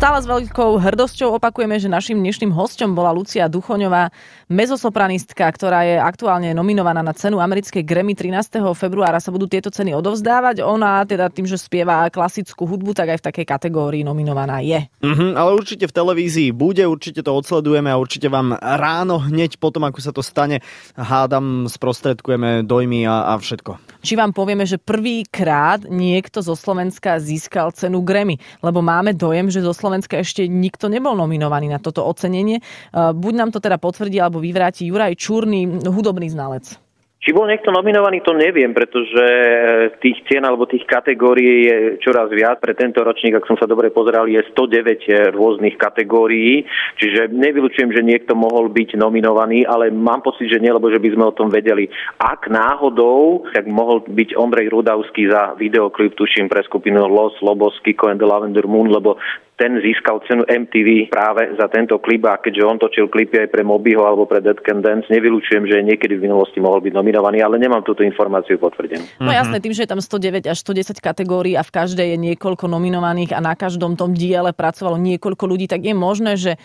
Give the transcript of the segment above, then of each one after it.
Stále s veľkou hrdosťou opakujeme, že naším dnešným hosťom bola Lucia Duchoňová, mezosopranistka, ktorá je aktuálne nominovaná na cenu americkej Grammy. 13. februára sa budú tieto ceny odovzdávať. Ona teda tým, že spieva klasickú hudbu, tak aj v takej kategórii nominovaná je. Ale určite v televízii bude, určite to odsledujeme a určite vám ráno hneď potom, ako sa to stane, hádam, sprostredkujeme dojmy a všetko. Či vám povieme, že prvýkrát niekto zo Slovenska získal cenu Grammy, lebo máme dojem, že zo Slovenska ešte nikto nebol nominovaný na toto ocenenie. Buď nám to teda potvrdí, alebo vyvráti Juraj Čurný, hudobný znalec. Či bol niekto nominovaný, to neviem, pretože tých cien alebo tých kategórií je čoraz viac. Pre tento ročník, ak som sa dobre pozeral, je 109 rôznych kategórií, čiže nevylučujem, že niekto mohol byť nominovaný, ale mám pocit, že nie, lebo že by sme o tom vedeli. Ak náhodou, tak mohol byť Ondrej Rudavský za videoklip, tuším, pre skupinu Los Lobos, Kiko and the Lavender Moon, lebo ten získal cenu MTV práve za tento klip a keďže on točil klipy aj pre Mobyho alebo pre Dead Can Dance, nevylučujem, že niekedy v minulosti mohol byť nominovaný, ale nemám túto informáciu potvrdenú. No jasné, tým, že je tam 109 až 110 kategórií a v každej je niekoľko nominovaných a na každom tom diele pracovalo niekoľko ľudí, tak je možné, že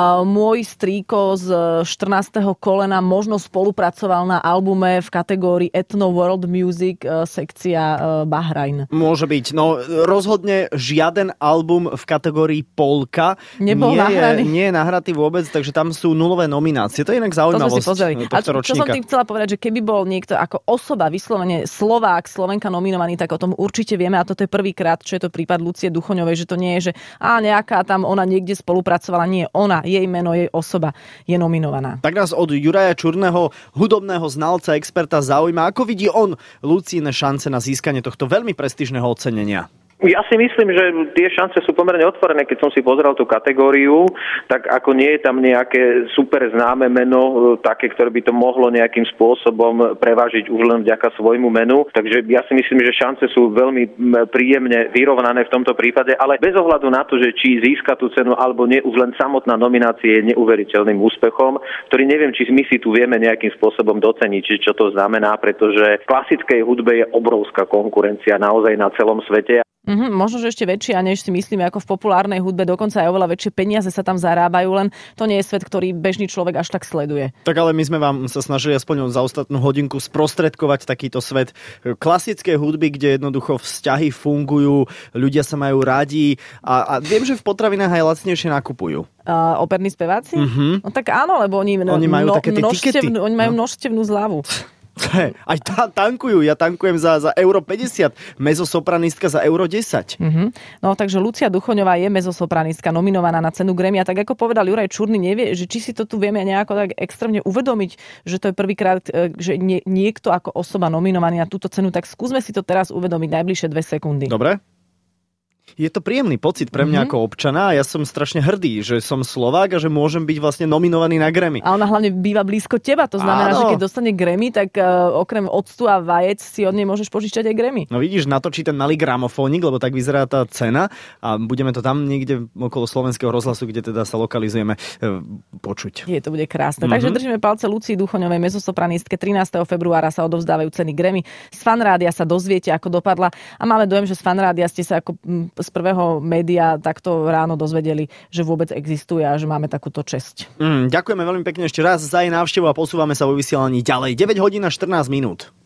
môj strýko z 14. kolena možno spolupracoval na albume v kategórii Ethno World Music sekcia Bahrajn. Môže byť. No rozhodne žiaden album v kategórii polka nebol nahraný. Nie je nahratý vôbec, takže tam sú nulové nominácie. To je inak zaujímavosť tohto ročníka. Čo som tým chcela povedať, že keby bol niekto ako osoba, vyslovene Slovák, Slovenka nominovaný, tak o tom určite vieme a toto je prvýkrát, čo je to prípad Lucie Duchoňovej, že to nie je, že nejaká tam ona niekde spolupracovala. Nie, ona, jej meno, jej osoba je nominovaná. Tak nás od Juraja Čurného, hudobného znalca, experta zaujíma, ako vidí on Lucíne šance na získanie tohto veľmi prestížneho ocenenia. Ja si myslím, že tie šance sú pomerne otvorené. Keď som si pozeral tú kategóriu, tak ako nie je tam nejaké super známe meno, také, ktoré by to mohlo nejakým spôsobom prevážiť už len vďaka svojmu menu. Takže ja si myslím, že šance sú veľmi príjemne vyrovnané v tomto prípade, ale bez ohľadu na to, že či získa tú cenu alebo nie, už len samotná nominácia je neuveriteľným úspechom, ktorý neviem, či my si tu vieme nejakým spôsobom doceniť, či čo to znamená, pretože v klasickej hudbe je obrovská konkurencia naozaj na celom svete. Možno, že ešte väčšia, než si myslíme ako v populárnej hudbe, dokonca aj oveľa väčšie peniaze sa tam zarábajú, len to nie je svet, ktorý bežný človek až tak sleduje. Tak ale my sme vám sa snažili aspoň za ostatnú hodinku sprostredkovať takýto svet klasickej hudby, kde jednoducho vzťahy fungujú, ľudia sa majú radi a viem, že v potravinách aj lacnejšie nakupujú. Operní speváci? No tak áno, lebo oni majú také tie tikety. Oni majú množstevnú zľavu. Aj tankujú. Ja tankujem za euro 50, mezosopranistka za euro 10. No takže Lucia Duchoňová je mezosopranistka nominovaná na cenu Grammy a tak ako povedal Juraj Čurný, nevie, že či si to tu vieme nejako tak extrémne uvedomiť, že to je prvýkrát, že niekto ako osoba nominovaný na túto cenu, tak skúsme si to teraz uvedomiť najbližšie 2 sekundy. Dobre. Je to príjemný pocit pre mňa ako občana a ja som strašne hrdý, že som Slovák a že môžem byť vlastne nominovaný na Grammy. A ona hlavne býva blízko teba, to znamená, že keď dostane Grammy, tak okrem octu a vajec si od nej môžeš požičať aj Grammy. No vidíš, natočí ten malý gramofónik, lebo tak vyzerá tá cena a budeme to tam niekde okolo Slovenského rozhlasu, kde teda sa lokalizujeme, počuť. To bude krásne. Takže držíme palce Lucii Duchoňovej, mezosopranistke. 13. februára sa odovzdávajú ceny Grammy. Z Fanrádia sa dozviete, ako dopadla a máme dojem, že z Fanrádia ste sa ako z prvého média takto ráno dozvedeli, že vôbec existuje a že máme takúto česť. Ďakujeme veľmi pekne ešte raz za jej návštevu a posúvame sa vo vysielaní ďalej. 9 hodín a 14 minút.